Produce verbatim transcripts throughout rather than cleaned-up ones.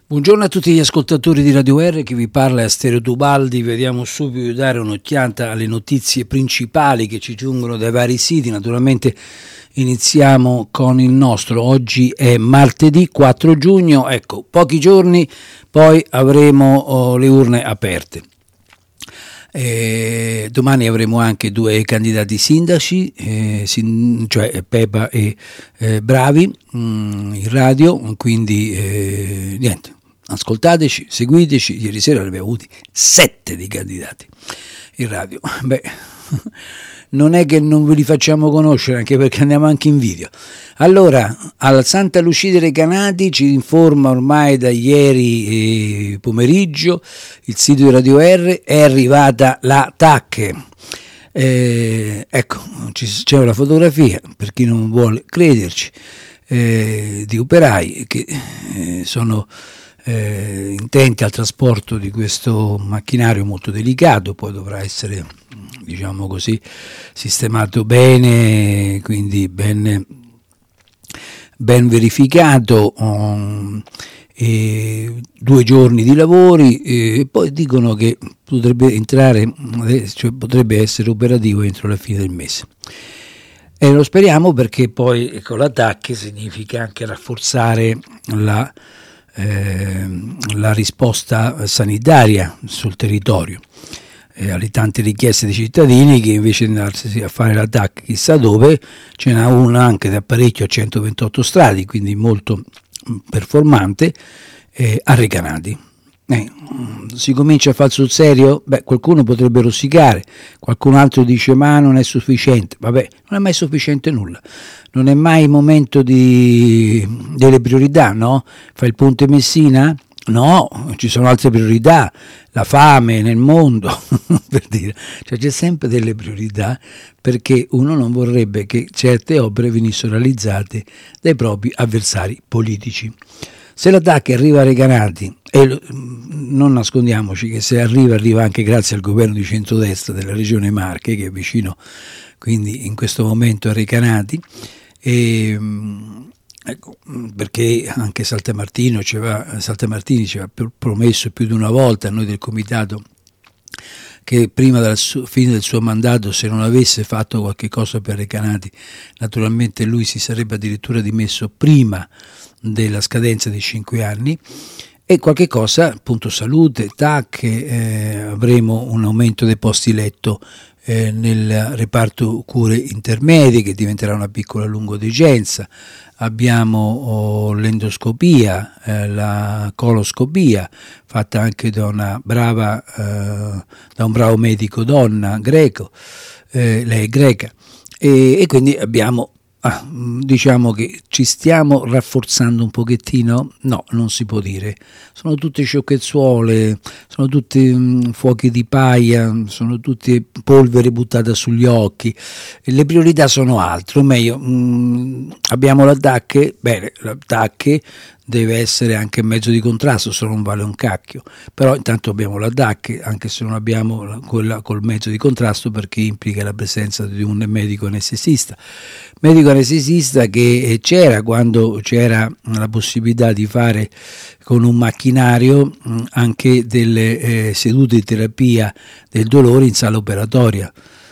Buongiorno a tutti gli ascoltatori di Radio R, che vi parla è Asterio Tubaldi. Vediamo subito di dare un'occhiata alle notizie principali che ci giungono dai vari siti. Naturalmente iniziamo con il nostro. Oggi è martedì quattro giugno, ecco, pochi giorni poi avremo oh, le urne aperte. Eh, domani avremo anche due candidati sindaci, eh, sin, cioè Pepa e eh, Bravi mh, in radio, quindi eh, niente. Ascoltateci, seguiteci. Ieri sera ne abbiamo avuti sette di candidati in radio. Beh, non è che non ve li facciamo conoscere, anche perché andiamo anche in video. Allora, al Santa Lucia dei Recanati ci informa ormai da ieri eh, pomeriggio il sito di Radio R, è arrivata la T A C. Eh, ecco, c'è una fotografia, per chi non vuole crederci, eh, di operai che eh, sono Eh, intenti al trasporto di questo macchinario molto delicato. Poi dovrà essere, diciamo così, sistemato bene, quindi ben, ben verificato, um, e due giorni di lavori, e poi dicono che potrebbe entrare, cioè potrebbe essere operativo entro la fine del mese. E lo speriamo, perché poi con la T A C significa anche rafforzare la Eh, la risposta sanitaria sul territorio, eh, alle tante richieste dei cittadini che invece di andarsi a fare la T A C chissà dove, ce n'è una anche da parecchio a centoventotto stradi, quindi molto performante, eh, a Recanati. Eh, si comincia a fare sul serio? Beh, qualcuno potrebbe rosicare, qualcun altro dice ma non è sufficiente. Vabbè, non è mai sufficiente nulla, non è mai il momento di, delle priorità, no? Fa il ponte Messina? No, ci sono altre priorità, la fame nel mondo, per dire, cioè c'è sempre delle priorità, perché uno non vorrebbe che certe opere venissero realizzate dai propri avversari politici. Se la T A C arriva a Recanati, e non nascondiamoci che se arriva, arriva anche grazie al governo di centrodestra della regione Marche, che è vicino quindi in questo momento a Recanati, e, ecco, perché anche Saltamartino ci aveva, Saltamartini ci aveva promesso più di una volta a noi del comitato che prima della fine del suo mandato, se non avesse fatto qualche cosa per Recanati, naturalmente lui si sarebbe addirittura dimesso prima della scadenza dei cinque anni. E qualche cosa, appunto salute, T A C, eh, avremo un aumento dei posti letto eh, nel reparto cure intermedie, che diventerà una piccola lungodegenza. Abbiamo oh, l'endoscopia, eh, la coloscopia, fatta anche da una brava, eh, da un bravo medico donna greco, eh, lei è greca, e, e quindi abbiamo, ah, diciamo che ci stiamo rafforzando un pochettino? No, non si può dire. Sono tutte sciocchezzuole, sono tutti mh, fuochi di paia, sono tutte polvere buttata sugli occhi. E le priorità sono altre, o meglio, mh, abbiamo la T A C, bene, la T A C deve essere anche mezzo di contrasto, se non vale un cacchio, però intanto abbiamo la D A C, anche se non abbiamo quella col mezzo di contrasto, perché implica la presenza di un medico anestesista, medico anestesista che c'era quando c'era la possibilità di fare con un macchinario anche delle eh, sedute di terapia del dolore in sala operatoria.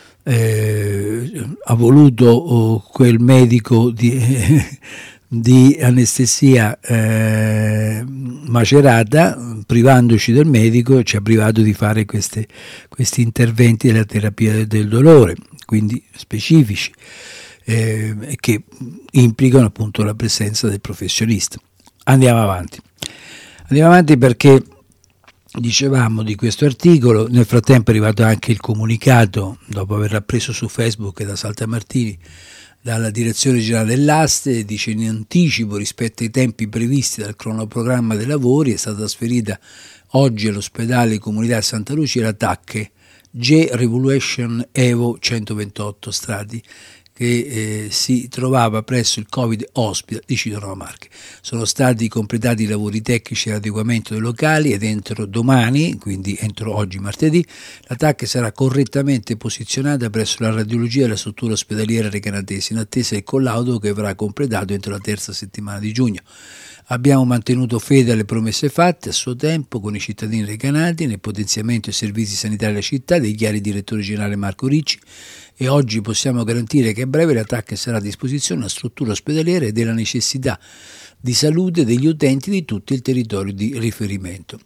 Eh, ha voluto oh, quel medico di eh, di anestesia eh, macerata, privandoci del medico, ci ha privato di fare queste, questi interventi della terapia del dolore, quindi specifici, eh, che implicano appunto la presenza del professionista. Andiamo avanti. Andiamo avanti perché dicevamo di questo articolo, nel frattempo è arrivato anche il comunicato, dopo averla preso su Facebook da Saltamartini, dalla direzione generale dell'Aste, dice: in anticipo rispetto ai tempi previsti dal cronoprogramma dei lavori è stata trasferita oggi all'ospedale comunità Santa Lucia la T A C G Revolution Evo centoventotto strati, che eh, si trovava presso il Covid Hospital di Cito Marche. Sono stati completati i lavori tecnici di adeguamento dei locali ed entro domani, quindi entro oggi martedì, la T A C sarà correttamente posizionata presso la radiologia della struttura ospedaliera recanatese, in attesa del collaudo che verrà completato entro la terza settimana di giugno. Abbiamo mantenuto fede alle promesse fatte a suo tempo con i cittadini recanati nel potenziamento dei servizi sanitari della città, dichiara il direttore generale Marco Ricci, e oggi possiamo garantire che a breve la T A C sarà a disposizione una struttura ospedaliera e della necessità di salute degli utenti di tutto il territorio di riferimento.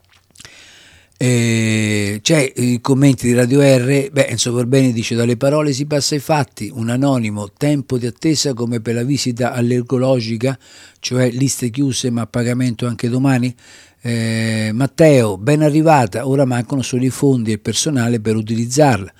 Eh, c'è i commenti di Radio R, beh, Enzo Corbeni dice: dalle parole si passa ai fatti, un anonimo, tempo di attesa come per la visita allergologica, cioè liste chiuse ma a pagamento anche domani. eh, Matteo, ben arrivata, ora mancano solo i fondi e il personale per utilizzarla.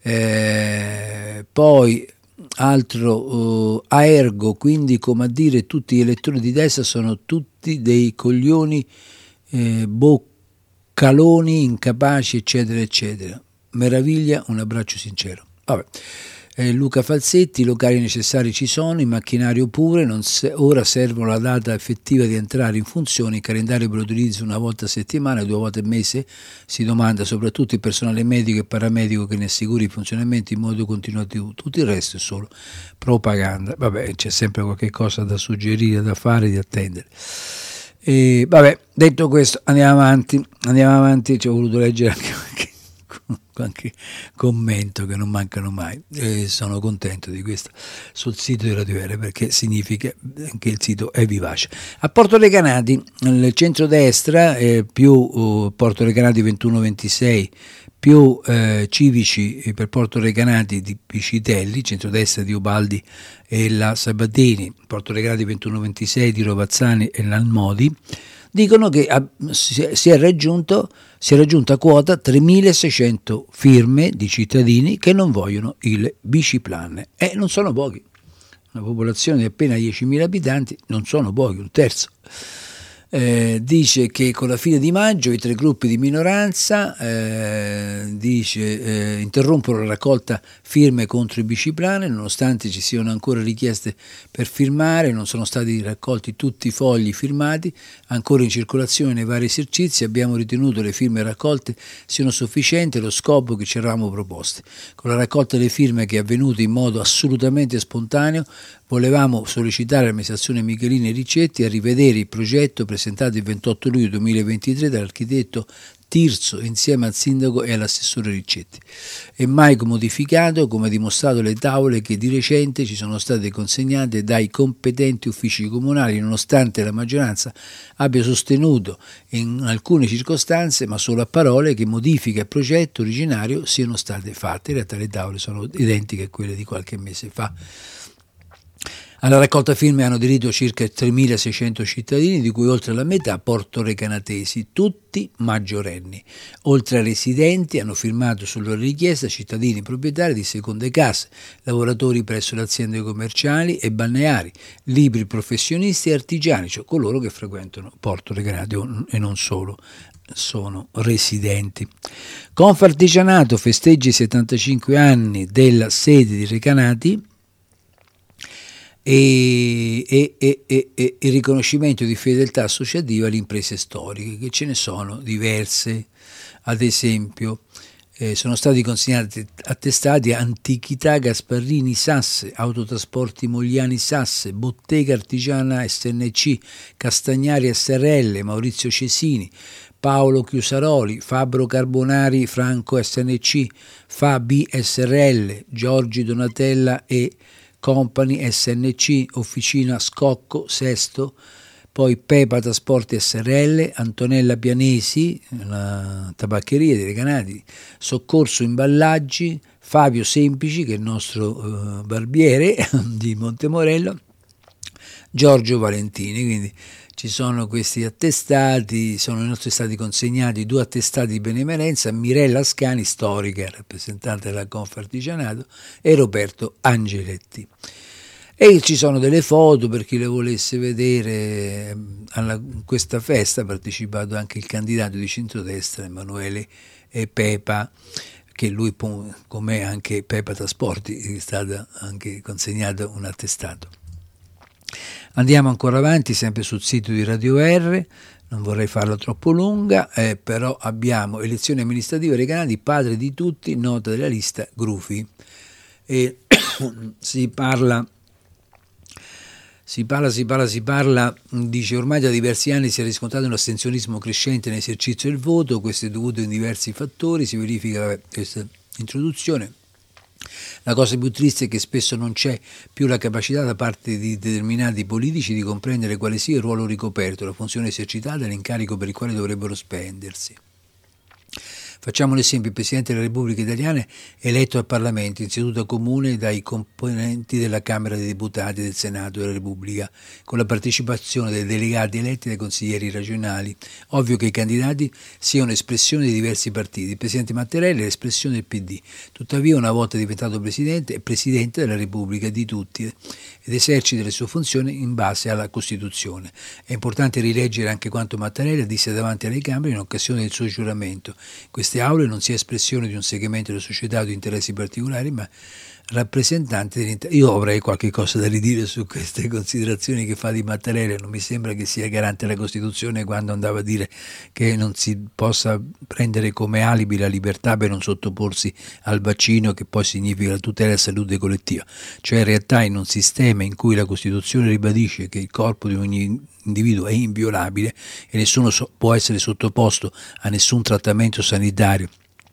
Eh, poi altro, uh, Aergo, quindi come a dire tutti gli elettori di destra sono tutti dei coglioni, eh, bocca caloni, incapaci, eccetera, eccetera. Meraviglia, un abbraccio sincero. Vabbè. Eh, Luca Falsetti, i locali necessari ci sono, il macchinario pure, non se, ora servono la data effettiva di entrare in funzione, il calendario per l'utilizzo una volta a settimana, due volte al mese, si domanda soprattutto il personale medico e paramedico che ne assicuri il funzionamento in modo continuativo, tutto il resto è solo propaganda. Vabbè, c'è sempre qualche cosa da suggerire, da fare, di attendere. E vabbè, detto questo, andiamo avanti, andiamo avanti, ci ho voluto leggere anche qualche, qualche commento che non mancano mai, e sono contento di questo sul sito di Radio R, perché significa che il sito è vivace. A Porto Recanati, il centrodestra, eh, più uh, Porto Recanati ventuno ventisei, più eh, civici per Porto Recanati di Piscitelli, centrodestra di Ubaldi e la Sabatini, Porto Recanati ventuno ventisei di Rovazzani e l'Almodi, dicono che ha, si, è, si, è raggiunto, si è raggiunta quota tremilaseicento firme di cittadini che non vogliono il biciplan, e non sono pochi, una popolazione di appena diecimila abitanti, non sono pochi, un terzo. Eh, dice che con la fine di maggio i tre gruppi di minoranza eh, dice, eh, interrompono la raccolta firme contro i biciplan, nonostante ci siano ancora richieste per firmare, non sono stati raccolti tutti i fogli firmati ancora in circolazione nei vari esercizi. Abbiamo ritenuto le firme raccolte siano sufficienti allo scopo che ci eravamo proposti. Con la raccolta delle firme, che è avvenuta in modo assolutamente spontaneo, volevamo sollecitare l'amministrazione Michelini e Ricetti a rivedere il progetto presentato il ventotto luglio duemilaventitré dall'architetto Tirso insieme al sindaco e all'assessore Ricetti. E mai modificato, come dimostrato le tavole che di recente ci sono state consegnate dai competenti uffici comunali, nonostante la maggioranza abbia sostenuto in alcune circostanze, ma solo a parole, che modifiche al progetto originario siano state fatte. In realtà le tavole sono identiche a quelle di qualche mese fa. Alla raccolta firme hanno aderito circa tremilaseicento cittadini, di cui oltre la metà portorecanatesi, tutti maggiorenni. Oltre ai residenti hanno firmato su loro richiesta cittadini proprietari di seconde case, lavoratori presso le aziende commerciali e balneari, liberi professionisti e artigiani, cioè coloro che frequentano Porto Recanati e non solo sono residenti. Confartigianato festeggia i settantacinque anni della sede di Recanati. E, e, e, e, e il riconoscimento di fedeltà associativa alle imprese storiche, che ce ne sono diverse. Ad esempio eh, sono stati consegnati attestati Antichità Gasparrini Sasse, Autotrasporti Mogliani Sasse, Bottega Artigiana S N C, Castagnari S R L, Maurizio Cesini, Paolo Chiusaroli, Fabbro Carbonari Franco S N C, Fabi S R L, Giorgi Donatella e Company S N C, Officina Scocco Sesto, poi Pepa Trasporti S R L, Antonella Pianesi, la tabaccheria dei Recanati, Soccorso Imballaggi, Fabio Semplici, che è il nostro uh, barbiere di Montemorello, Giorgio Valentini. Quindi ci sono questi attestati, sono inoltre stati consegnati due attestati di benemerenza, Mirella Ascani, storica, rappresentante della Confartigianato, e Roberto Angeletti. E ci sono delle foto per chi le volesse vedere. A questa festa ha partecipato anche il candidato di centrodestra Emanuele Pepa, che lui, come anche Pepa Trasporti, è stato anche consegnato un attestato. Andiamo ancora avanti, sempre sul sito di Radio R, non vorrei farla troppo lunga, eh, però abbiamo elezioni amministrative Recanati, padre di tutti, nota della lista Grufi. E si parla, Si parla, si parla, si parla, dice ormai da diversi anni si è riscontrato un astensionismo crescente nell'esercizio del voto, questo è dovuto in diversi fattori, si verifica vabbè, questa introduzione. La cosa più triste è che spesso non c'è più la capacità da parte di determinati politici di comprendere quale sia il ruolo ricoperto, la funzione esercitata e l'incarico per il quale dovrebbero spendersi. Facciamo un esempio: il Presidente della Repubblica Italiana è eletto al Parlamento in seduta comune dai componenti della Camera dei Deputati del Senato della Repubblica, con la partecipazione dei delegati eletti dai consiglieri regionali. Ovvio che i candidati siano espressione di diversi partiti. Il Presidente Mattarella è l'espressione del P D. Tuttavia, una volta diventato Presidente, è Presidente della Repubblica di tutti ed esercita le sue funzioni in base alla Costituzione. È importante rileggere anche quanto Mattarella disse davanti alle Camere in occasione del suo giuramento. Queste aule non sia espressione di un segmento della società o di interessi particolari, ma rappresentante dell'inter... Io avrei qualche cosa da ridire su queste considerazioni che fa di Mattarella. Non mi sembra che sia garante della Costituzione quando andava a dire che non si possa prendere come alibi la libertà per non sottoporsi al vaccino, che poi significa la tutela della salute collettiva. Cioè in realtà in un sistema in cui la Costituzione ribadisce che il corpo di ogni individuo è inviolabile e nessuno so- può essere sottoposto a nessun trattamento sanitario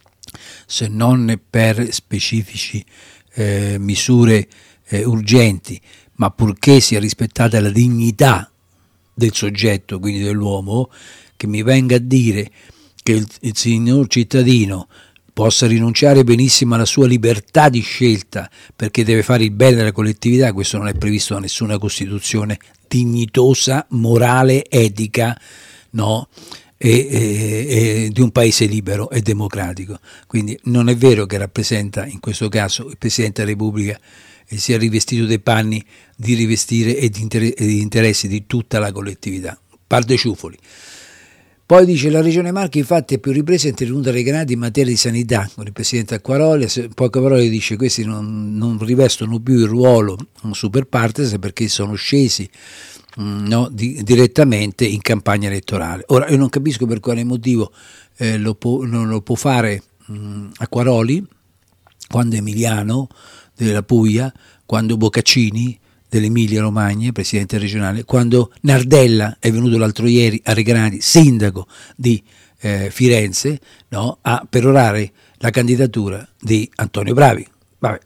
se non per specifici eh, misure eh, urgenti, ma purché sia rispettata la dignità del soggetto, quindi dell'uomo, che mi venga a dire che il, il signor cittadino possa rinunciare benissimo alla sua libertà di scelta perché deve fare il bene della collettività, questo non è previsto da nessuna Costituzione dignitosa, morale, etica, no? E, e, e di un paese libero e democratico. Quindi non è vero che rappresenta in questo caso il Presidente della Repubblica e sia rivestito dei panni di rivestire e di, inter- e di interessi di tutta la collettività. Par de ciufoli. Poi dice: la Regione Marche infatti a più riprese è intervenuta ai Granati in materia di sanità, con il Presidente Acquaroli. In poche parole dice: questi non, non rivestono più il ruolo un super partes perché sono scesi mh, no, di, direttamente in campagna elettorale. Ora io non capisco per quale motivo eh, lo può, non lo può fare mh, Acquaroli quando Emiliano della Puglia, quando Boccaccini dell'Emilia Romagna, presidente regionale, quando Nardella è venuto l'altro ieri a Recanati, sindaco di eh, Firenze, no, a perorare la candidatura di Antonio Bravi. Vabbè,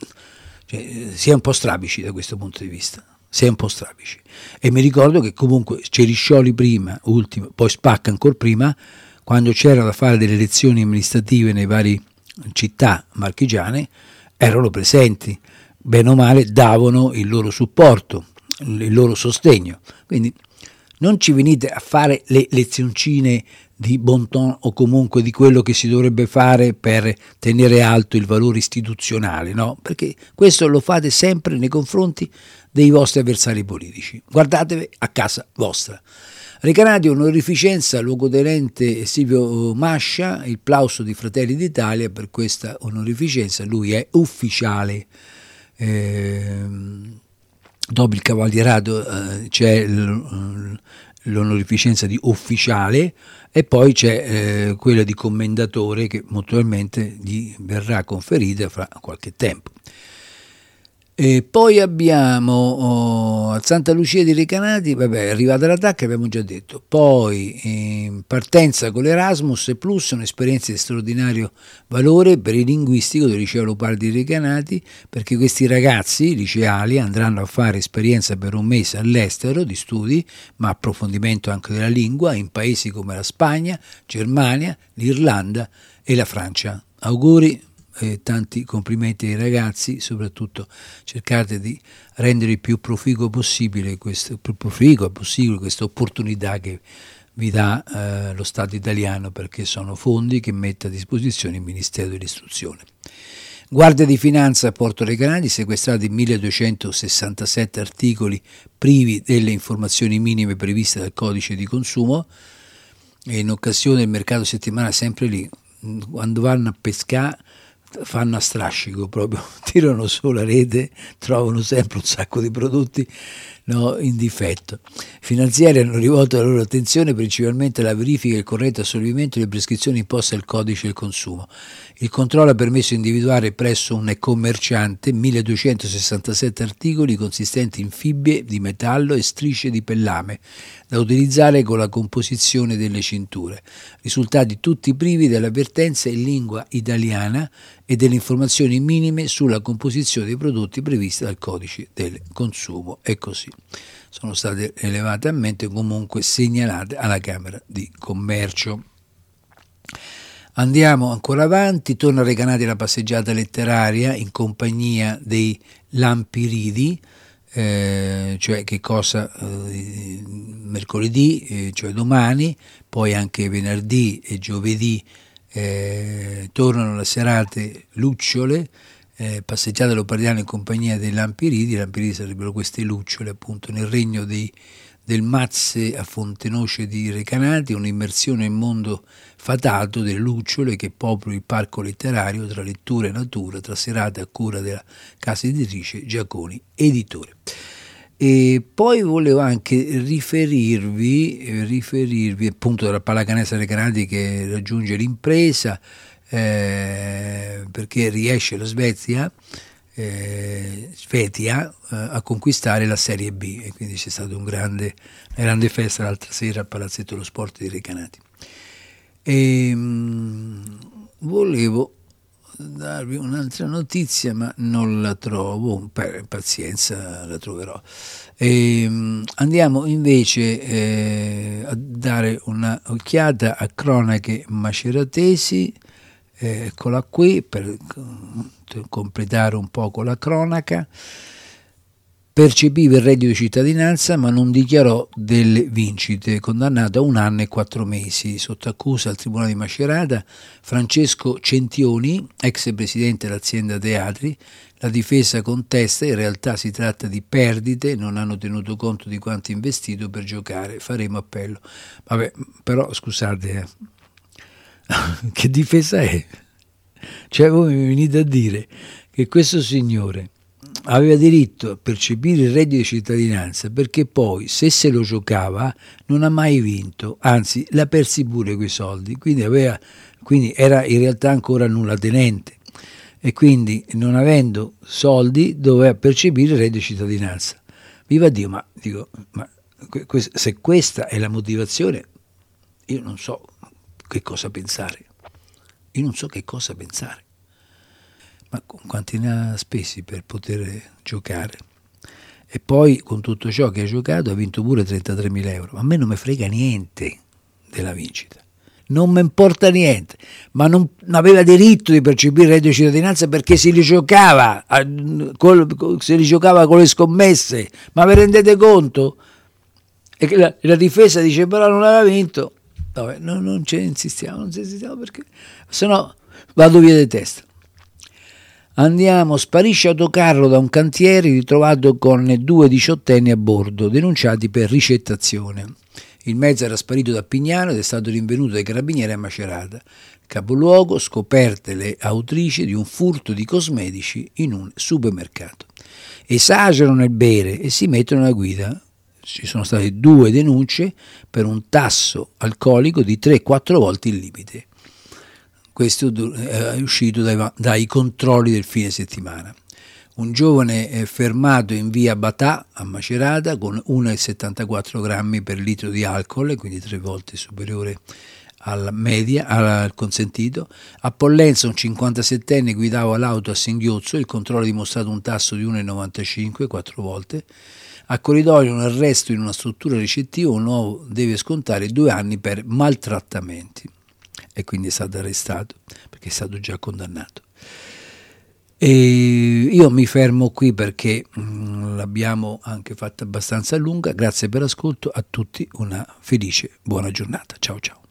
cioè, si è un po' strabici da questo punto di vista, si è un po' strabici. E mi ricordo che comunque Ceriscioli prima, ultimo, poi Spacca ancora prima, quando c'era da fare delle elezioni amministrative nei vari città marchigiane, erano presenti, bene o male davano il loro supporto, il loro sostegno. Quindi non ci venite a fare le lezioncine di bon ton o comunque di quello che si dovrebbe fare per tenere alto il valore istituzionale, no? Perché questo lo fate sempre nei confronti dei vostri avversari politici. Guardatevi a casa vostra. Recanati, onorificenza, luogotenente Silvio Mascia, il plauso di Fratelli d'Italia per questa onorificenza, lui è ufficiale. Eh, dopo il cavalierato eh, c'è l, l'onorificenza di ufficiale e poi c'è eh, quella di commendatore che molto probabilmente gli verrà conferita fra qualche tempo. E poi abbiamo oh, a Santa Lucia di Recanati, vabbè, è arrivata l'attacco, abbiamo già detto. Poi in partenza con l'Erasmus e Plus, un'esperienza di straordinario valore per il linguistico del liceo Leopardi di Recanati, perché questi ragazzi liceali andranno a fare esperienza per un mese all'estero di studi, ma approfondimento anche della lingua, in paesi come la Spagna, Germania, l'Irlanda e la Francia. Auguri. Eh, tanti complimenti ai ragazzi, soprattutto cercate di rendere il più proficuo possibile questo, più proficuo possibile questa opportunità che vi dà eh, lo Stato italiano, perché sono fondi che mette a disposizione il Ministero dell'Istruzione. Guardia di Finanza a Porto Recanati, sequestrati milleduecentosessantasette articoli privi delle informazioni minime previste dal codice di consumo, e in occasione del mercato settimanale, sempre lì, quando vanno a pescare fanno a strascico, proprio tirano su la rete, trovano sempre un sacco di prodotti no, in difetto. I finanziari hanno rivolto la loro attenzione principalmente alla verifica e al corretto assolvimento delle prescrizioni imposte al codice del consumo. Il controllo ha permesso di individuare presso un commerciante milleduecentosessantasette articoli consistenti in fibbie di metallo e strisce di pellame da utilizzare con la composizione delle cinture, risultati tutti privi dell'avvertenza in lingua italiana e delle informazioni minime sulla composizione dei prodotti previste dal codice del consumo, e così sono state elevate a mente, comunque segnalate alla Camera di Commercio. Andiamo ancora avanti, torna a Recanati la passeggiata letteraria in compagnia dei Lampiridi, eh, cioè che cosa eh, mercoledì, eh, cioè domani, poi anche venerdì e giovedì eh, tornano le serate lucciole, eh, passeggiata leopardiana in compagnia dei Lampiridi. I Lampiridi sarebbero queste lucciole appunto nel regno dei del Mazze a Fontenoce di Recanati, un'immersione in mondo fatato delle lucciole che popolano il parco letterario tra lettura e natura, tra serate a cura della casa editrice Giaconi Editore. E poi volevo anche riferirvi, riferirvi appunto della pallacanestro Recanati che raggiunge l'impresa, eh, perché riesce la Svezia Eh, Svetia eh, a conquistare la Serie B, e quindi c'è stata un grande, una grande festa l'altra sera al Palazzetto dello Sport di Recanati. E, mh, volevo darvi un'altra notizia ma non la trovo, per pazienza la troverò. E, mh, andiamo invece eh, a dare una occhiata a cronache maceratesi. Eh, eccola qui per completare un poco la cronaca. Percepiva il reddito di cittadinanza ma non dichiarò delle vincite, condannato a un anno e quattro mesi. Sotto accusa al Tribunale di Macerata Francesco Centioni, ex presidente dell'azienda Teatri. La difesa contesta, in realtà si tratta di perdite, non hanno tenuto conto di quanto investito per giocare, faremo appello. Vabbè, però scusate, eh. Che difesa è? Cioè voi mi venite a dire che questo signore aveva diritto a percepire il reddito di cittadinanza perché poi se se lo giocava non ha mai vinto, anzi l'ha persi pure quei soldi, quindi, aveva, quindi era in realtà ancora nullatenente e quindi non avendo soldi doveva percepire il reddito di cittadinanza. Viva Dio, ma dico, ma se questa è la motivazione io non so che cosa pensare, io non so che cosa pensare, ma con quanti ne ha spesi per poter giocare, e poi con tutto ciò che ha giocato ha vinto pure trentatremila euro, ma a me non mi frega niente della vincita, non mi importa niente, ma non, non aveva diritto di percepire il reddito di cittadinanza perché si rigiocava, si rigiocava con le scommesse, ma vi rendete conto? E che la, la difesa dice però non aveva vinto. Vabbè, no, non ci insistiamo, non ci insistiamo perché se no vado via di testa. Andiamo, sparisce autocarro da un cantiere ritrovato con due diciottenni a bordo, denunciati per ricettazione. Il mezzo era sparito da Pignano ed è stato rinvenuto dai carabinieri a Macerata. Capoluogo, scoperte le autrici di un furto di cosmetici in un supermercato. Esagerano nel bere e si mettono alla guida. Ci sono state due denunce per un tasso alcolico di tre quattro volte il limite. Questo è uscito dai, dai controlli del fine settimana. Un giovane è fermato in via Batà a Macerata con uno virgola settantaquattro grammi per litro di alcol, quindi tre volte superiore alla media, al consentito. A Pollenza un cinquantasettenne guidava l'auto a singhiozzo, il controllo ha dimostrato un tasso di uno virgola novantacinque, quattro volte. A Corridoio un arresto in una struttura ricettiva, un uomo deve scontare due anni per maltrattamenti e quindi è stato arrestato perché è stato già condannato. E io mi fermo qui perché mh, l'abbiamo anche fatta abbastanza lunga. Grazie per l'ascolto, a tutti una felice buona giornata, ciao ciao.